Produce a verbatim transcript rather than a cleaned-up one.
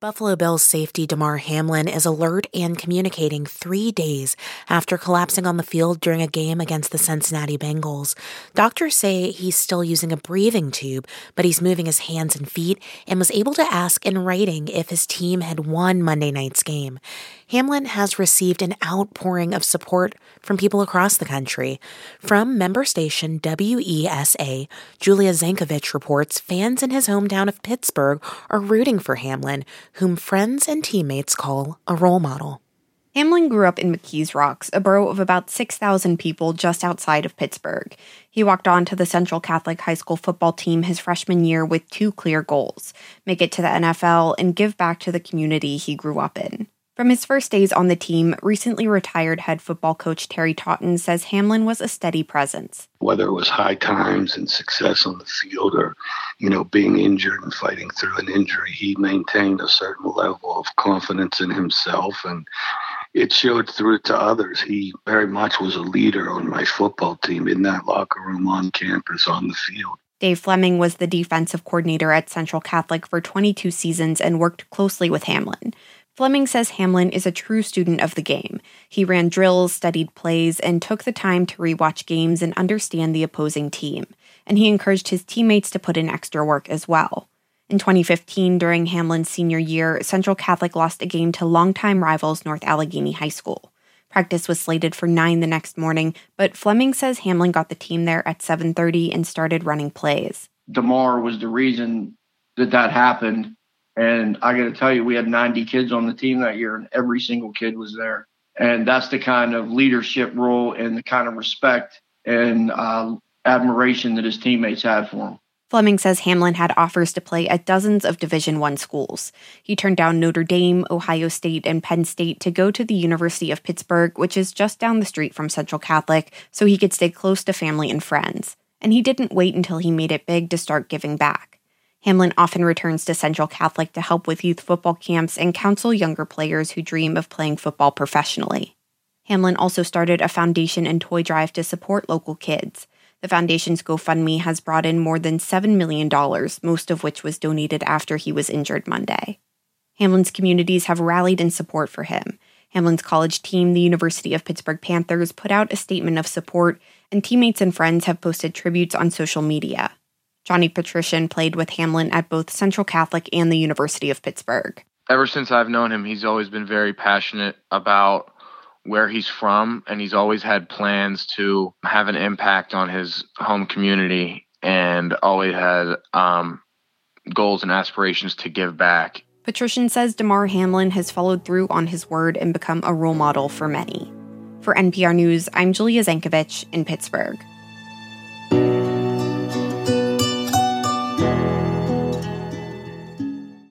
Buffalo Bills safety Damar Hamlin is alert and communicating three days after collapsing on the field during a game against the Cincinnati Bengals. Doctors say he's still using a breathing tube, but he's moving his hands and feet and was able to ask in writing if his team had won Monday night's game. Hamlin has received an outpouring of support from people across the country. From member station W E S A, Julia Zankovich reports fans in his hometown of Pittsburgh are rooting for Hamlin, whom friends and teammates call a role model. Hamlin grew up in McKees Rocks, a borough of about six thousand people just outside of Pittsburgh. He walked on to the Central Catholic High School football team his freshman year with two clear goals: make it to the N F L and give back to the community he grew up in. From his first days on the team, recently retired head football coach Terry Totten says Hamlin was a steady presence. Whether it was high times and success on the field or, you know, being injured and fighting through an injury, he maintained a certain level of confidence in himself, and it showed through to others. He very much was a leader on my football team, in that locker room, on campus, on the field. Dave Fleming was the defensive coordinator at Central Catholic for twenty-two seasons and worked closely with Hamlin. Fleming says Hamlin is a true student of the game. He ran drills, studied plays, and took the time to rewatch games and understand the opposing team. And he encouraged his teammates to put in extra work as well. In twenty fifteen, during Hamlin's senior year, Central Catholic lost a game to longtime rivals North Allegheny High School. Practice was slated for nine the next morning, but Fleming says Hamlin got the team there at seven thirty and started running plays. Damar was the reason that that happened. And I got to tell you, we had ninety kids on the team that year, and every single kid was there. And that's the kind of leadership role and the kind of respect and uh, admiration that his teammates had for him. Fleming says Hamlin had offers to play at dozens of Division I schools. He turned down Notre Dame, Ohio State, and Penn State to go to the University of Pittsburgh, which is just down the street from Central Catholic, so he could stay close to family and friends. And he didn't wait until he made it big to start giving back. Hamlin often returns to Central Catholic to help with youth football camps and counsel younger players who dream of playing football professionally. Hamlin also started a foundation and toy drive to support local kids. The foundation's GoFundMe has brought in more than seven million dollars, most of which was donated after he was injured Monday. Hamlin's communities have rallied in support for him. Hamlin's college team, the University of Pittsburgh Panthers, put out a statement of support, and teammates and friends have posted tributes on social media. Johnny Patrician played with Hamlin at both Central Catholic and the University of Pittsburgh. Ever since I've known him, he's always been very passionate about where he's from, and he's always had plans to have an impact on his home community and always had um, goals and aspirations to give back. Patrician says Damar Hamlin has followed through on his word and become a role model for many. For N P R News, I'm Julia Zankovich in Pittsburgh.